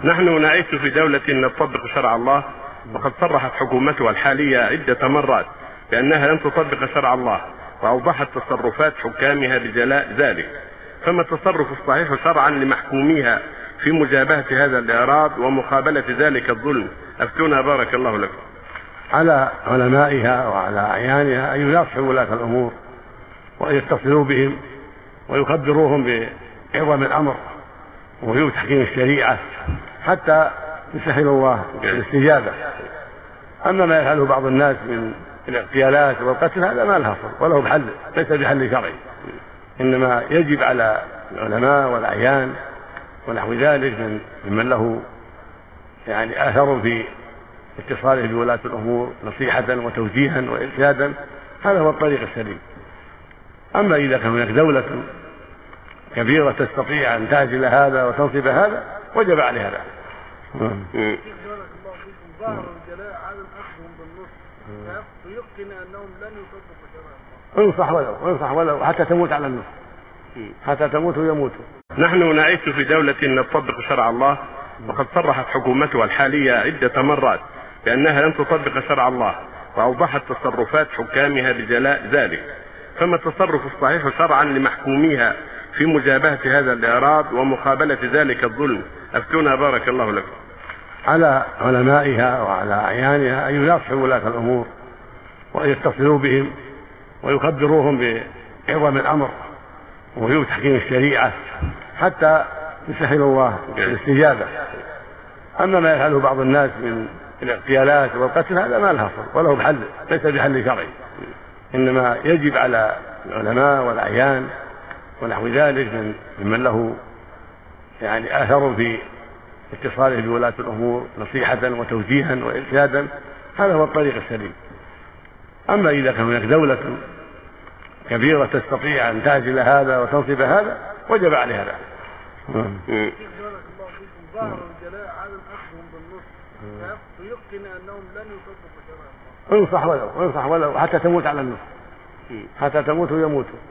نحن نعيش في دولة نطبق شرع الله، وقد صرحت حكومتها الحالية عدة مرات بأنها لن تطبق شرع الله، وأوضحت تصرفات حكامها بجلاء ذلك. فما التصرف الصحيح شرعا لمحكوميها في مجابهة هذا الإعراض ومقابلة ذلك الظلم؟ أفتونا بارك الله لكم. على علمائها وعلى أعيانها أن يناصحوا ولاة الأمور وأن يتصلوا بهم ويخبروهم بعظم الأمر ووجوب تحكيم الشريعة حتى يسهل الله الاستجابة. أما ما يفعله بعض الناس من الاغتيالات والقتل هذا ما له أصل وله بحل، ليس بحل شرعي، إنما يجب على العلماء والأعيان ونحو ذلك ممن له يعني آثر في اتصاله بولاة الأمور نصيحة وتوجيها وإرشادا، هذا هو الطريق السليم. أما إذا كان هناك دولة كبيرة تستطيع أن تعزل هذا وتنصب هذا وجب عليها ذلك. انصح ولو حتى تموت على النص، حتى تموت ويموتوا. نحن نعيش في دولة نطبق شرع الله، وقد صرحت حكومتها الحالية عدة مرات بأنها لن تطبق شرع الله، وأوضحت تصرفات حكامها بجلاء ذلك. فما التصرف الصحيح شرعا لمحكوميها في مجابهة هذا الإعراض ومقابلة ذلك الظلم؟ أفتونا بارك الله لكم. على علمائها وعلى أعيانها أن يناصحوا ولاة الأمور وأن يتصلوا بهم ويخبروهم بعظم الأمر ووجوب تحكيم الشريعة حتى يسهل الله الاستجابة. أما ما يفعله بعض الناس من الاغتيالات والقتل هذا ما له أصل وله بحل، ليس بحل شرعي، إنما يجب على العلماء والأعيان ونحو ذلك ممن له يعني آثر في اتصاله بولاة الأمور نصيحة وتوجيها وإرشادا، هذا هو الطريق السليم. أما إذا كان هناك دولة كبيرة تستطيع أن تعزل هذا وتنصب هذا وجب عليها ذلك. انصح ولو حتى تموت على النص، حتى تموت ويموتوا.